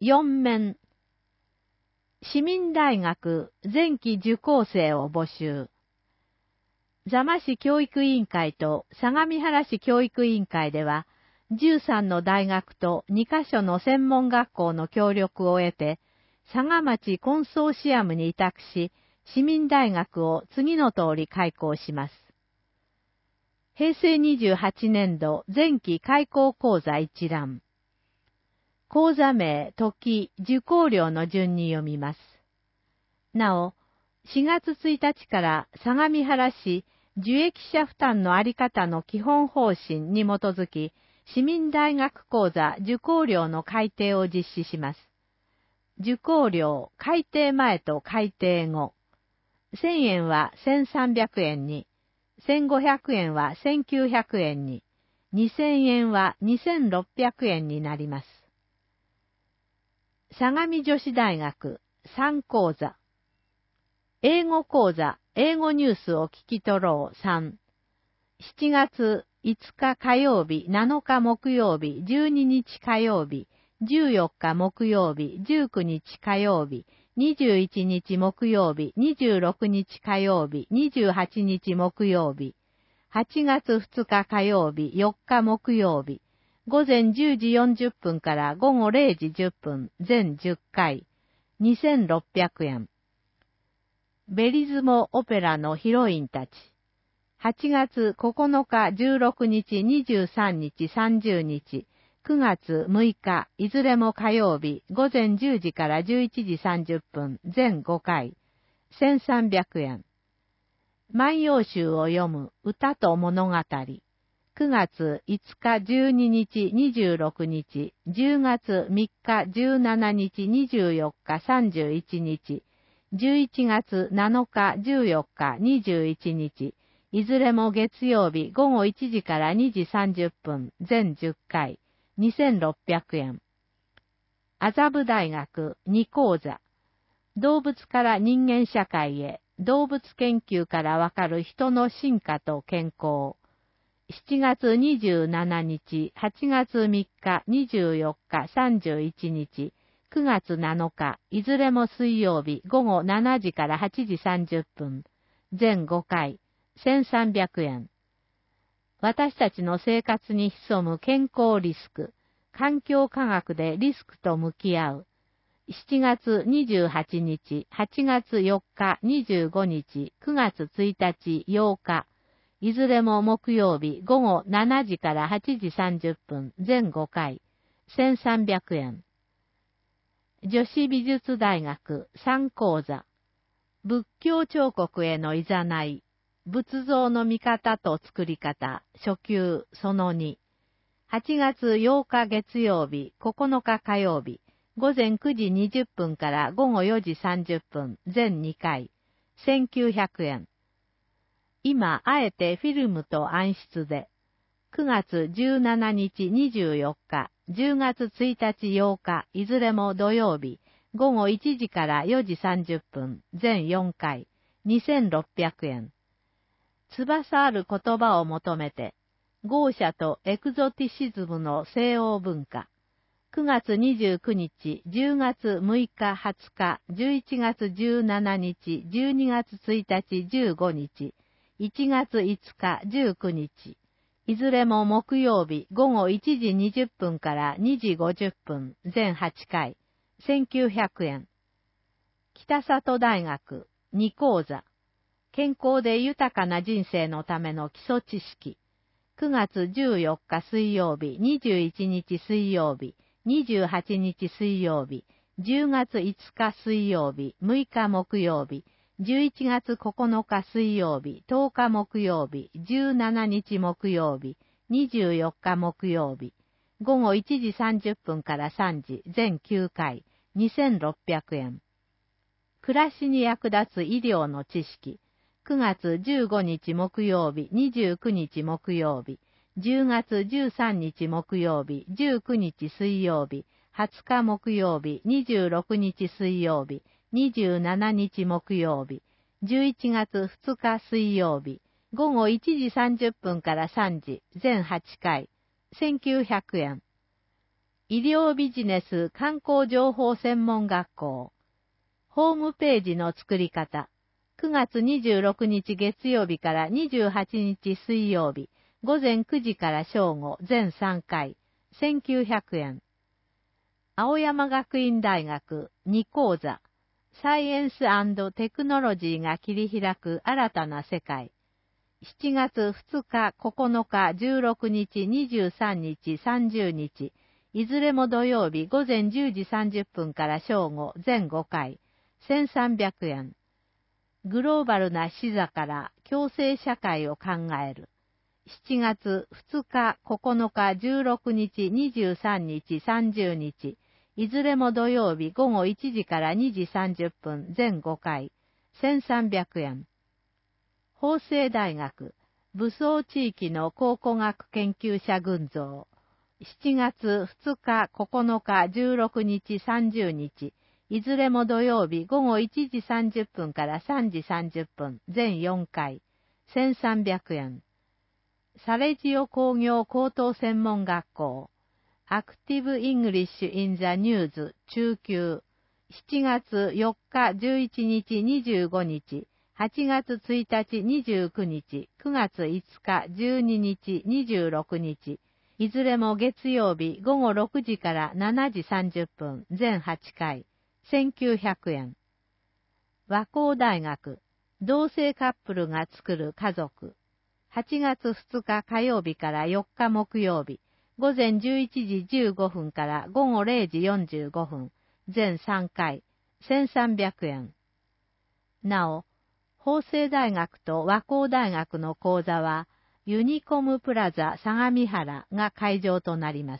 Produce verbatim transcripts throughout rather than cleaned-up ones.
よん面。市民大学前期受講生を募集。座間市教育委員会と相模原市教育委員会では、じゅうさんの大学とにカ所の専門学校の協力を得て、佐賀町コンソーシアムに委託し、市民大学を次の通り開校します。へいせいにじゅうはちねんど前期開校講座一覧。講座名、時、受講料の順に読みます。なお、しがつついたちから相模原市受益者負担のあり方の基本方針に基づき、市民大学講座受講料の改定を実施します。受講料、改定前と改定後。せんえんはせんさんびゃくえんに、せんごひゃくえんはせんきゅうひゃくえんに、にせんえんはにせんろっぴゃくえんになります。相模女子大学さん講座。英語講座、英語ニュースを聞き取ろうさん。しちがついつか火曜日、なのか木曜日、じゅうににち火曜日、じゅうよっか木曜日、じゅうくにち火曜日、にじゅういちにち木曜日、にじゅうろくにち火曜日、にじゅうはちにち木曜日、はちがつふつか火曜日、よっか木曜日、ごぜんじゅうじよんじゅっぷんからごごれいじじゅっぷん、全じゅっかい、にせんろっぴゃくえん。ベリズモオペラのヒロインたち。はちがつここのか、じゅうろくにち、にじゅうさんにち、さんじゅうにち、くがつむいか、いずれも火曜日、ごぜんじゅうじからじゅういちじさんじゅっぷん、全ごかい、せんさんびゃくえん。万葉集を読む歌と物語。くがついつか、じゅうににち、にじゅうろくにち、じゅうがつみっか、じゅうしちにち、にじゅうよっか、さんじゅういちにち、じゅういちがつなのか、じゅうよっか、にじゅういちにち、いずれも月曜日ごごいちじからにじさんじゅっぷん、全じゅっかい、にせんろっぴゃくえん。麻布大学に講座。動物から人間社会へ、動物研究からわかる人の進化と健康。しちがつにじゅうしちにち、はちがつみっか、にじゅうよっか、さんじゅういちにち、くがつなのか、いずれも水曜日ごごしちじからはちじさんじゅっぷん、全ごかい、せんさんびゃくえん。私たちの生活に潜む健康リスク、環境科学でリスクと向き合う。しちがつにじゅうはちにち、はちがつよっか、にじゅうごにち、くがつついたち、ようか、いずれも木曜日ごごしちじからはちじさんじゅっぷん、全ごかい、せんさんびゃくえん。女子美術大学さん講座。仏教彫刻へのいざない。仏像の見方と作り方、初級そのに。はちがつようか月曜日、ここのか火曜日、ごぜんくじにじゅっぷんからごごよじさんじゅっぷん、全にかい、せんきゅうひゃくえん。今、あえてフィルムと暗室で、くがつじゅうしちにち、にじゅうよっか、じゅうがつついたちようか、いずれも土曜日、ごごいちじからよじさんじゅっぷん、全よんかい、にせんろっぴゃくえん。翼ある言葉を求めて、ゴーシャとエクゾティシズムの西欧文化。くがつにじゅうくにち、じゅうがつむいか、はつか、じゅういちがつじゅうしちにち、じゅうにがつついたち、じゅうごにち、いちがついつか、じゅうくにち、いずれも木曜日ごごいちじにじゅっぷんからにじごじゅっぷん、全はちかい、せんきゅうひゃくえん。北里大学に講座。健康で豊かな人生のための基礎知識。くがつじゅうよっか水曜日、にじゅういちにち水曜日、にじゅうはちにち水曜日、じゅうがついつか水曜日、むいか木曜日、じゅういちがつここのか水曜日、とおか木曜日、じゅうしちにち木曜日、にじゅうよっか木曜日、ごごいちじさんじゅっぷんからさんじ、全きゅうかい、にせんろっぴゃくえん。暮らしに役立つ医療の知識。くがつじゅうごにち木曜日、にじゅうくにち木曜日、じゅうがつじゅうさんにち木曜日、じゅうくにち水曜日、はつか木曜日、にじゅうろくにち水曜日、にじゅうしちにち木曜日、じゅういちがつふつか水曜日、ごごいちじさんじゅっぷんからさんじ、全はちかい、せんきゅうひゃくえん。 医療ビジネス観光情報専門学校。ホームページの作り方。くがつにじゅうろくにち月曜日からにじゅうはちにち水曜日、午前くじから正午、全さんかい、せんきゅうひゃくえん。青山学院大学に講座。サイエンス&テクノロジーが切り開く新たな世界。しちがつふつか、ここのか、じゅうろくにち、にじゅうさんにち、さんじゅうにち、いずれも土曜日午前じゅうじさんじゅっぷんから正午、全ごかい、せんさんびゃくえん。グローバルな視座から共生社会を考える。しちがつふつか、ここのか、じゅうろくにち、にじゅうさんにち、さんじゅうにち、いずれも土曜日午後いちじからにじさんじゅっぷん、全ごかい、せんさんびゃくえん。法政大学、武装地域の考古学研究者群像。しちがつふつか、ここのか、じゅうろくにち、さんじゅうにち、いずれも土曜日午後いちじさんじゅっぷんからさんじさんじゅっぷん、全よんかい、せんさんびゃくえん。サレジオ工業高等専門学校、アクティブ・イングリッシュ・イン・ザ・ニューズ中級、しちがつよっか、じゅういちにち、にじゅうごにち、はちがつついたち、にじゅうくにち、くがついつか、じゅうににち、にじゅうろくにち、いずれも月曜日午後ろくじからしちじさんじゅっぷん、全はちかい、せんきゅうひゃくえん。和光大学、同性カップルが作る家族。はちがつふつか火曜日からよっか木曜日、午前じゅういちじじゅうごふんから午後れいじよんじゅうごふん、全さんかい、せんさんびゃくえん。なお、法政大学と和光大学の講座は、ユニコムプラザ相模原が会場となります。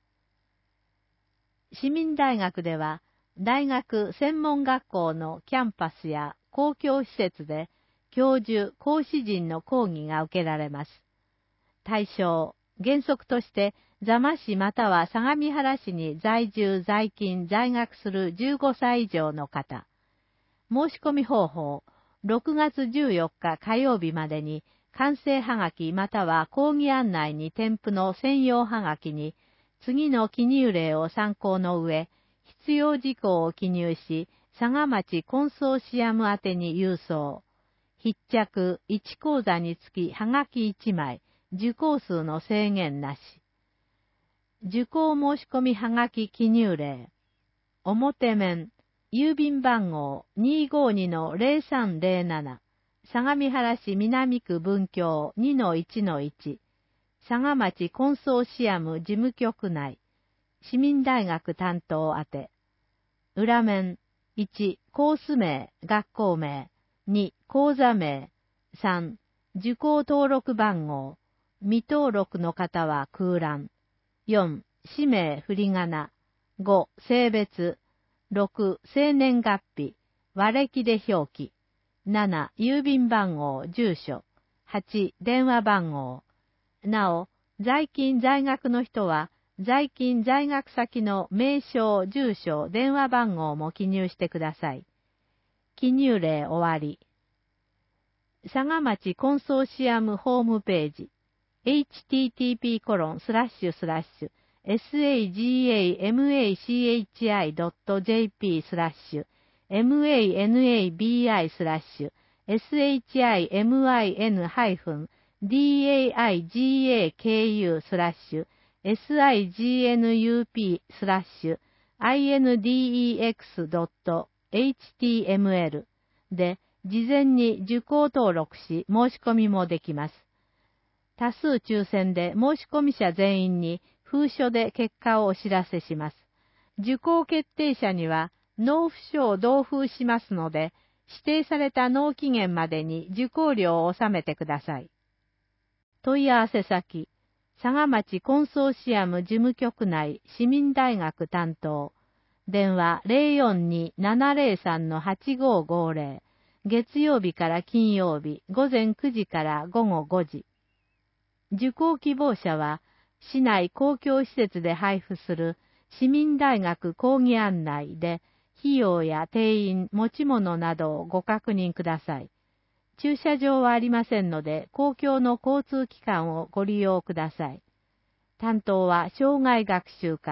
市民大学では、大学専門学校のキャンパスや公共施設で、教授、講師陣の講義が受けられます。対象、原則として、座間市または相模原市に在住、在勤、在学するじゅうごさい以上の方。申し込み方法、ろくがつじゅうよっか火曜日までに、完成はがきまたは講義案内に添付の専用はがきに、次の記入例を参考の上、必要事項を記入し、佐賀町コンソーシアム宛てに郵送。必着いち講座につきはがきいちまい、受講数の制限なし。受講申し込みはがき記入例。表面、郵便番号 にーごーにのぜろさんぜろなな、相模原市南区文京 にのいちのいち、佐賀町コンソーシアム事務局内、市民大学担当宛て。裏面、いち、コース名、学校名、に、講座名、さん、受講登録番号、未登録の方は空欄、よん、氏名振り仮名、ご、性別、ろく、生年月日、和暦で表記、なな、郵便番号、住所、はち、電話番号。なお、在勤在学の人は、在勤在学先の名称、住所、電話番号も記入してください。記入例終わり。佐賀町コンソーシアムホームページ エイチティーティーピーコロンスラッシュスラッシュエスエージーエーエムエーシーエイチアイドットジェーピースラッシュエムエーエヌエービーアイスラッシュエスエイチアイエムアイエヌハイフンディーエーアイジーエーケーユースラッシュエスアイジーエヌユーピースラッシュアイエヌディーイーエックスドットエイチティーエムエル で事前に受講登録し申し込みもできます。多数抽選で申し込み者全員に封書で結果をお知らせします。受講決定者には納付書を同封しますので、指定された納期限までに受講料を納めてください。問い合わせ先、佐賀町コンソーシアム事務局内市民大学担当、電話 ゼロよんにーななゼロさんのはちごーごーぜろ、月曜日から金曜日午前くじから午後ごじ。受講希望者は、市内公共施設で配布する市民大学講義案内で、費用や定員、持ち物などをご確認ください。駐車場はありませんので、公共の交通機関をご利用ください。担当は障害学習課、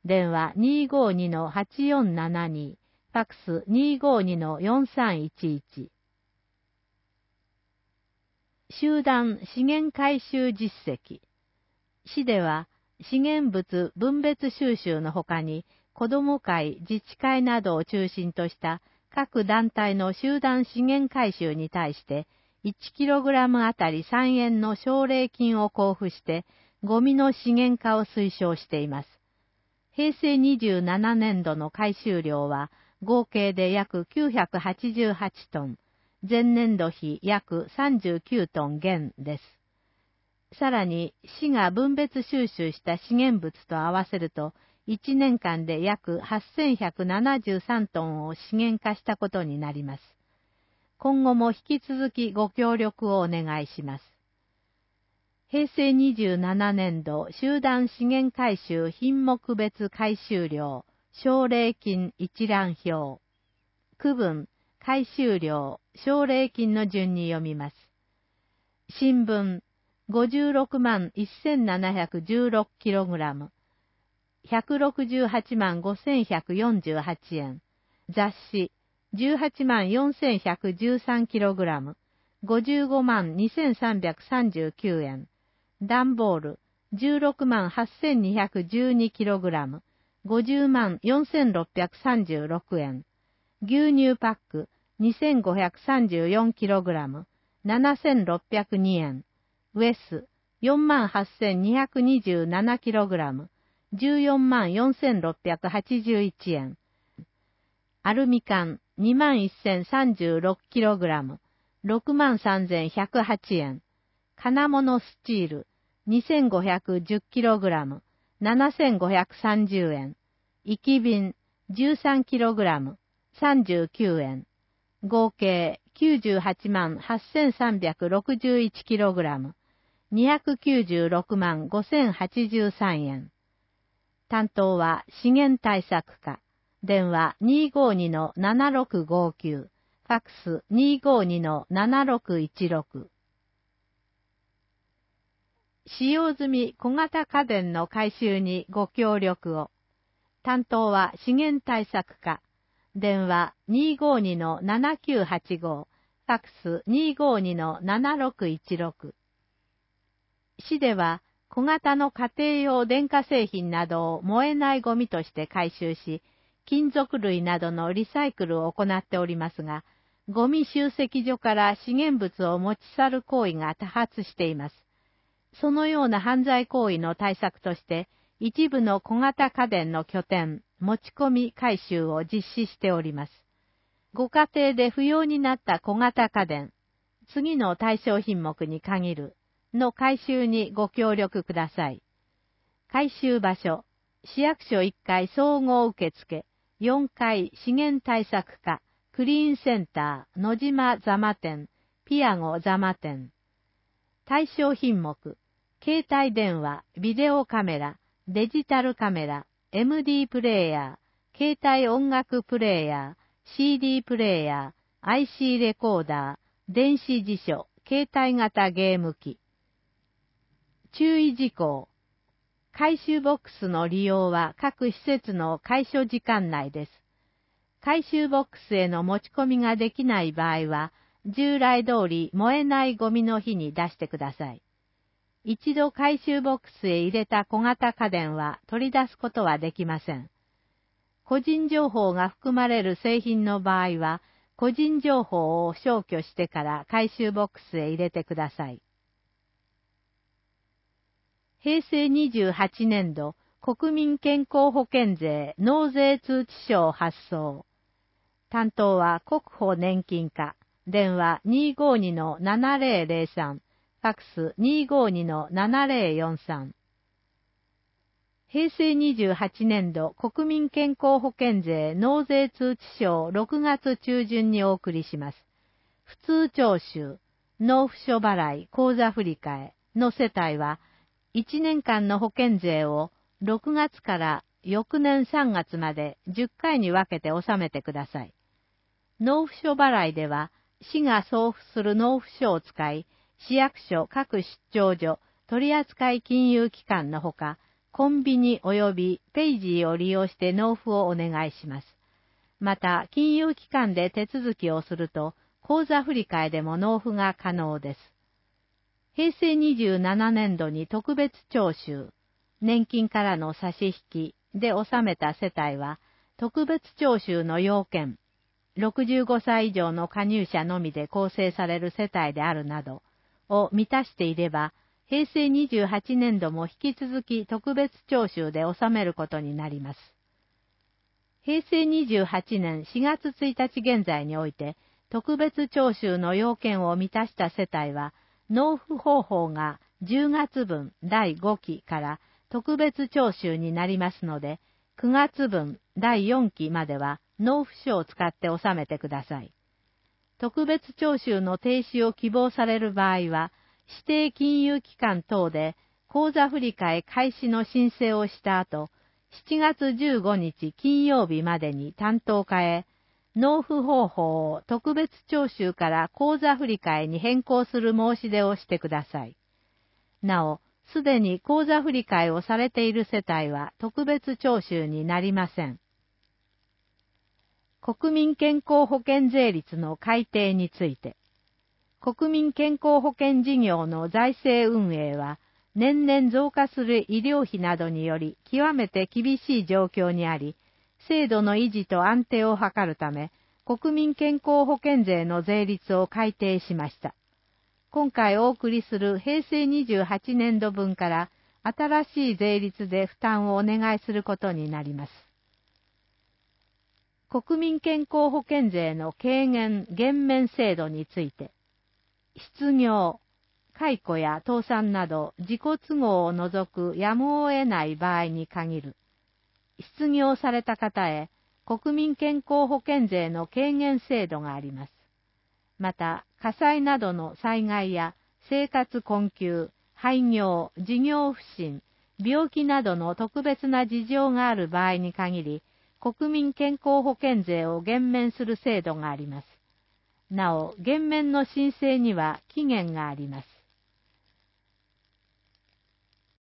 電話 にーごーにのはちよんななに、ファックス にーごーにのよんさんいちいち。集団資源回収実績。市では資源物分別収集のほかに、子ども会、自治会などを中心とした各団体の集団資源回収に対して、いちキログラムあたりさんえんの奨励金を交付して、ゴミの資源化を推奨しています。へいせいにじゅうななねんどの回収量は合計で約きゅうひゃくはちじゅうはちトン、前年度比約さんじゅうきゅうトン減です。さらに、市が分別収集した資源物と合わせると、いちねんかんで約はっせんひゃくななじゅうさんトンを資源化したことになります。今後も引き続きご協力をお願いします。へいせいにじゅうななねんど集団資源回収品目別回収量奨励金一覧表。区分、回収量、奨励金の順に読みます。新聞、ごじゅうろくまんせんななひゃくじゅうろくキログラム、ひゃくろくじゅうはちまんごせんひゃくよんじゅうはちえん。雑誌、じゅうはちまんよんせんひゃくじゅうさんキログラム、ごじゅうごまんにせんさんびゃくさんじゅうきゅうえん。段ボール、じゅうろくまんはっせんにひゃくじゅうにキログラム、ごじゅうまんよんせんろっぴゃくさんじゅうろくえん。牛乳パック、にせんごひゃくさんじゅうよんキログラム、ななせんろっぴゃくにえん。ウエス、よんまんはっせんにひゃくにじゅうななキログラム、じゅうよんまんよんせんろっぴゃくはちじゅういちえん。アルミ缶、にまんせんさんじゅうろくキログラム、ろくまんさんぜんひゃくはちえん。金物スチール、にせんごひゃくじゅうキログラム、ななせんごひゃくさんじゅうえん。生き瓶、じゅうさんキログラム、さんじゅうきゅうえん。合計きゅうじゅうはちまんはっせんさんびゃくろくじゅういちキログラム、にひゃくきゅうじゅうろくまんごせんはちじゅうさんえん。担当は資源対策課。電話 にーごーにのななろくごきゅう、ファックス にーごーにのななろくいちろく。使用済み小型家電の回収にご協力を。担当は資源対策課。電話 にーごーにのななきゅうはちご、ファックス にーごーにのななろくいちろく。市では小型の家庭用電化製品などを燃えないゴミとして回収し、金属類などのリサイクルを行っておりますが、ゴミ集積所から資源物を持ち去る行為が多発しています。そのような犯罪行為の対策として、一部の小型家電の拠点、持ち込み回収を実施しております。ご家庭で不要になった小型家電、次の対象品目に限る、の回収にご協力ください。回収場所、市役所いっかい総合受付、よんかい資源対策課、クリーンセンター、野島座間店、ピアゴ座間店。対象品目、携帯電話、ビデオカメラ、デジタルカメラ、エムディー プレイヤー、携帯音楽プレイヤー、シーディー プレイヤー、アイシー レコーダー、電子辞書、携帯型ゲーム機。注意事項。回収ボックスの利用は各施設の開所時間内です。回収ボックスへの持ち込みができない場合は、従来通り燃えないゴミの日に出してください。一度回収ボックスへ入れた小型家電は取り出すことはできません。個人情報が含まれる製品の場合は、個人情報を消去してから回収ボックスへ入れてください。へいせいにじゅうはちねんど国民健康保険税納税通知書を発送。担当は国保年金課。電話 にーごーにのななぜろぜろさん、ファックス にーごーにのななぜろよんさん。へいせいにじゅうはちねんど国民健康保険税納税通知書をろくがつちゅうじゅんにお送りします。普通徴収、納付書払い、口座振替の世帯は、いちねんかんの保険税をろくがつから翌年さんがつまでじゅっかいに分けて納めてください。納付書払いでは、市が送付する納付書を使い、市役所各出張所、取扱金融機関のほか、 コンビニ及びペイジーを利用して納付をお願いします。また、金融機関で手続きをすると、口座振替でも納付が可能です。平成にじゅうななねんどに特別徴収、年金からの差し引きで納めた世帯は、特別徴収の要件、ろくじゅうごさい以上の加入者のみで構成される世帯であるなどを満たしていれば、平成にじゅうはちねんども引き続き特別徴収で納めることになります。平成にじゅうはちねんしがつついたち現在において、特別徴収の要件を満たした世帯は、納付方法がじゅうがつぶんだいごきから特別徴収になりますので、くがつぶんだいよんきまでは納付書を使って納めてください。特別徴収の停止を希望される場合は、指定金融機関等で口座振替開始の申請をした後、しちがつじゅうごにち金曜日までに担当課へ、納付方法を特別徴収から口座振替に変更する申し出をしてください。なお、すでに口座振替をされている世帯は特別徴収になりません。国民健康保険税率の改定について、国民健康保険事業の財政運営は、年々増加する医療費などにより極めて厳しい状況にあり、制度の維持と安定を図るため、国民健康保険税の税率を改定しました。今回お送りする平成にじゅうはちねんどぶんから新しい税率で負担をお願いすることになります。国民健康保険税の軽減減免制度について、失業、解雇や倒産など自己都合を除くやむを得ない場合に限る。失業された方へ国民健康保険税の軽減制度があります。また、火災などの災害や生活困窮、廃業、事業不振、病気などの特別な事情がある場合に限り、国民健康保険税を減免する制度があります。なお、減免の申請には期限があります。